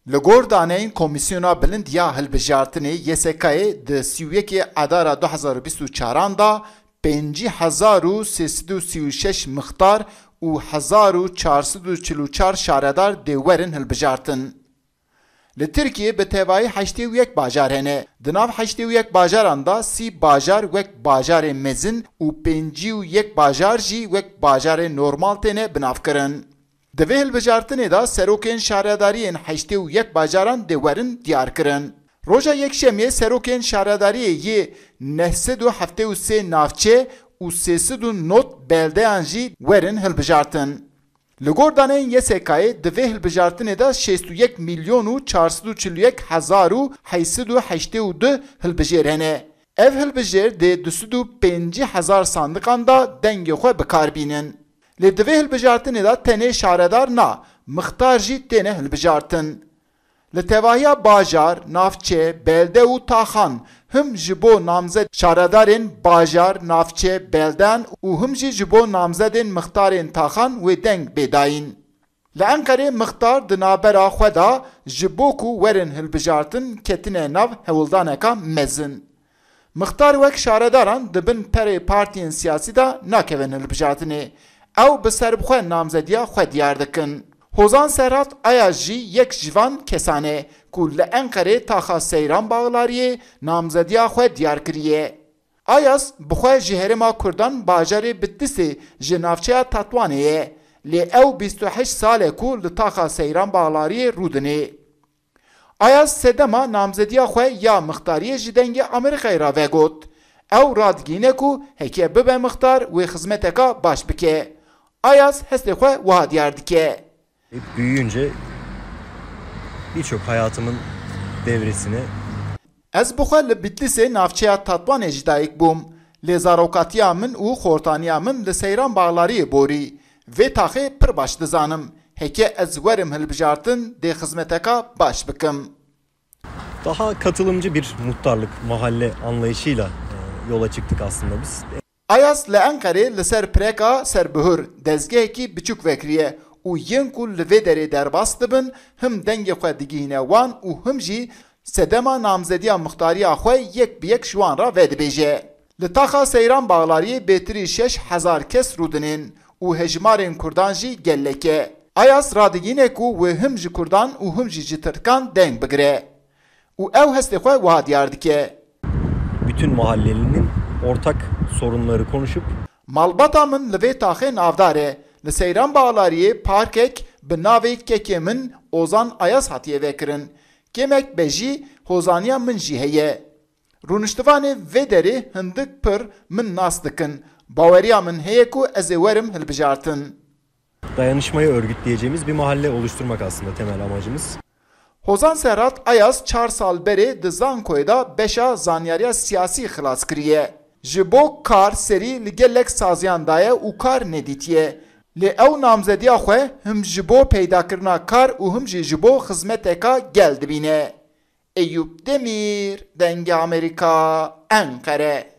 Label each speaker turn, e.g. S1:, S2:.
S1: Li gor daneyên Komîsyona Bilind ya Hilbijartinê YSK'yê di 31 Adara 2024 da 5336 mixtar û 1444 şaredar dê werin hilbijartin. Li Tirkiye bi tevahî 81 bajar hene. Di nav 81 bajaran da 30 bajar wek bajarê mezin û 51 bajar jî wek bajarê normal têne binavkirin. Di vê hilbijartinê da serokên şaredariyên 81 bajaran dê werin diyar kirin. Roja yekşemiyê serokên şaredariyê yê 973 navçe û 309 beldeyan jî werin hilbijartin. Li gor daneyên YSK'yê di vê hilbijartinê de 61 milyon û 441 hezar û 882 hilbijêr hene. Ev hilbijêr dê 205 hezar sandikan da dengê xwe bikarbînin. Lê di vê hilbijartinê de tenê şaredar na, mixtar jî têne hilbijartin. Li tevahiya bajar, navçe, belde û taxan him ji bo namzed şaredarên bajar, navçe, belden û him jî ji bo namzedên mixtarên taxan wê deng bêdayîn. Li Enqerê mixtar di navbera xwe da ji bo ku werin hilbijartin ketine nav hewildaneka mezin. Mixtar wek şaredaran dibin perê partiyên siyasî da nakevin hilbijartinê. Ew bi serbixwe namzediya xwe diyar dikin. Hozan Serhat Ayaz jî yek jivan kesan e ku li Enqerê taxa Seyran Bağlariyê namzediya xwe diyar kiriye. Ayaz bi xwe ji Herêma Kurdan bajarê Bitlisê ji navçeya Tetwanê ye. Lê ew 28 sal e ku li taxa Seyran Bağlariyê rûdinê. Ayaz sedema namzediya xwe ya mixtariyê ji dengê Amerîkayê ra vegot. Ew radigîne ku heke bibe mixtar wê xizmeteka baş bike. Ayaz hestê xwe wiha diyar dike.
S2: Büyüyünce birçok hayatımın devresini
S1: Ez bi xwe li Bitlisê navçeya Tetwanê jî dayîk bûm. Lê zarokatiya min û xortaniya min li Seyran Bağlariyê borî. Vê taxê pir baş dizanim. Heke ez werim hilbijartin dê xizmeteka baş bikim.
S2: daha katılımcı bir muhtarlık, mahalle anlayışıyla yola çıktık aslında biz.
S1: Ayaz li Enqerê li ser pireka serbihur dezgehekî biçûk vekiriye û yên ku li vê derê derbas dibin him dengê xwe digihîne wan û him jî sedema namzediya mixtariya xwe yek bi yek ji wan ra vedibêje. Li taxa Seyran Bağlariyê bêtirî 6000 kes rûdinin û hejmarên Kurdan jî gelleke. Ayaz radigîne ku wê him ji Kurdan û him jî ji Tirkan deng bigire. Û ew hestê xwe wiha diyar dike.
S2: Bütün mahallelinin ortak sorunları konuşup
S1: Malbata min li vê taxê navdar e. Li Seyran Bağlariyê parkek bi navê kekê min Ozan Ayaz hatiye vekirin. Kemek be jî hozaniya min jî heye. Rûniştivanê vê derê hindik pir min nas dikin. Baweriya min heye ku ez ê werim hilbijartin.
S2: dayanışmayı örgütleyeceğimiz bir mahalle oluşturmak aslında temel amacımız.
S1: Hozan Serhat Ayaz 4 sal berê di Zankoyê da beşa zanyariya siyasî xilas kiriye. Ji bo kar serî li gelek saziyan daye û kar nedîtiye. Lê ew namzediya xwe him ji bo peydakirina kar û him jî ji bo xizmeteka gel dibîne. Eyüp Demir, Dengê Amerîka, Enqere.